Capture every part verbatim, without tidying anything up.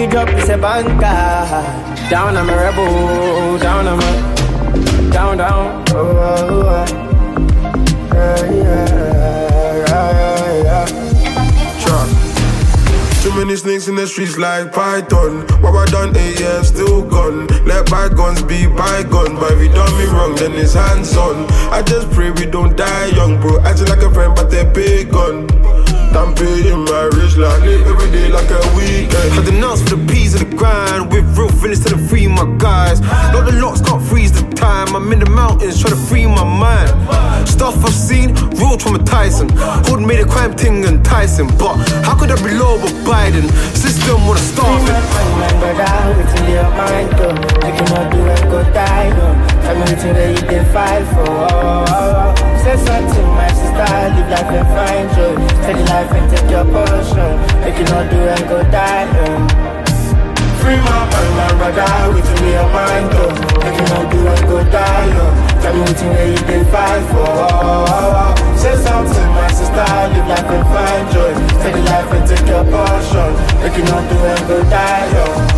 he drop, it's a banker. Down, I'm a rebel. Down, I'm a down, down. Oh, oh, oh. Yeah, yeah, yeah, yeah. Trap. Too many snakes in the streets like Python. What I done eight years, still gone. Let bygones be bygones. But if you done me wrong, then it's hands on. I just pray we don't die young, bro. Acting like a friend, but they're big gun. I'm paying my rich like live every day like a weekend. Had the nuts for the peas of the grind. With real feelings to the free my guys. Not the locks can't freeze the time. I'm in the mountains trying to free my mind. Stuff I've seen, real traumatizing. Hood made a crime thing enticing. But how could I be low with Biden? System wanna starve it. Man, brother, waiting your mind though. I cannot do and go die though. Tell me waiting where you can fight for. Oh, oh, oh. Say something, my sister. Live life and find joy. Steady life and take your portion. I cannot do and go die though. Free my mind, my brother, waiting your mind though. I cannot do and go die though. Tell me waiting where you can fight for. Oh, oh, oh. Say something, my sister. Live life and find joy. Steady life and take your portion. I cannot do and go die though.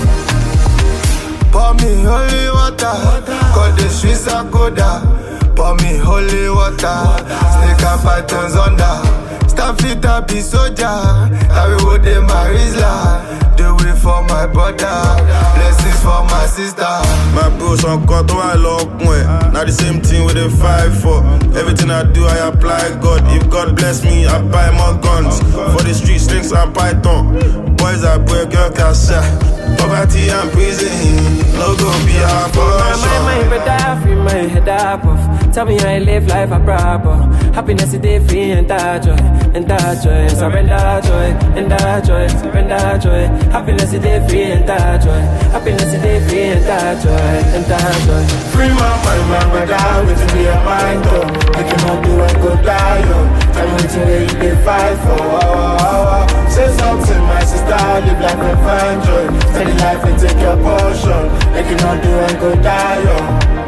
Pour me holy water, call the streets a coda. Pour me holy water, snake and pythons under. Stand fit up be soldier, I will the Marisla. Do it for my brother, blessings for my sister. My bros on cut I lock way. Now the same thing with the five for. Everything I do I apply God. If God bless me, I buy more guns. For the street snakes and python. Boys I break your cash. Poverty and prison, no go be our portion. My mind, brother, free my head up off. Tell me how I live life a proper. Happiness is day free and that joy, and that joy, surrender joy, and that joy, surrender joy. Happiness is day free and that joy. Happiness is day free and that joy, and that joy. Free my mind, my brother, waiting your mind though. I cannot do and go die yo. Tell me waiting where you can fight for. Oh, oh, oh. Say something, my sister, live life and find joy. Steady life and take your portion. I cannot do and go die yo.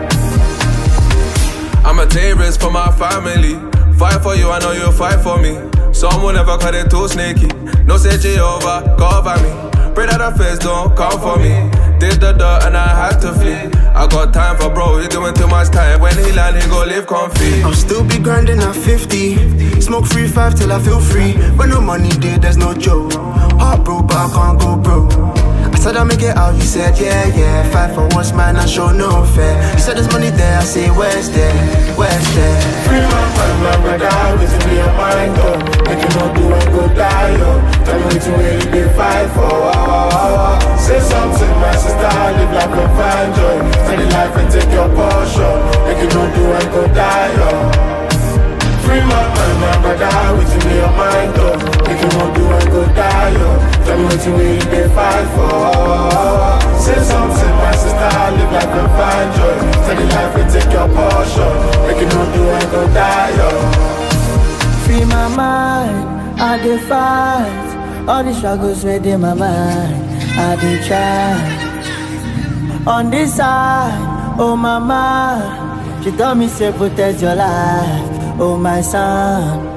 I'm a terrorist for my family. Fight for you, I know you'll fight for me. Someone never cut it too snaky. No say Jehovah, cover me. Pray that the face don't come for me. Did the dirt and I had to flee. I got time for bro, he doing too much time. When he land, he go live comfy. I'll still be grinding at fifty. Smoke free five till I feel free. When no money did, there's no joke. Heart broke, but I can't go broke. I said I'll make it out, you said yeah, yeah. Fight for once, man, I show no fair. You said there's money there, I say where's there, where's there. Free my mind, my brother, waiting your mind though. I cannot do and go die yo. Tell me waiting where you can fight for. Oh, oh, oh. Say something, my sister, live life and find joy. Steady life and take your portion. I cannot do and go die yo. Free my mind, my brother, waiting your mind though. I cannot do and go die yo. Tell me waiting where you can fight for. Oh, oh, oh. Say something, my sister, live life and find joy. Steady life and take your portion. I cannot do and go die yo. Free my mind, I dey fight. All the struggles within my mind, I dey try. On this side, oh mama, she told me say protect your life, oh my son.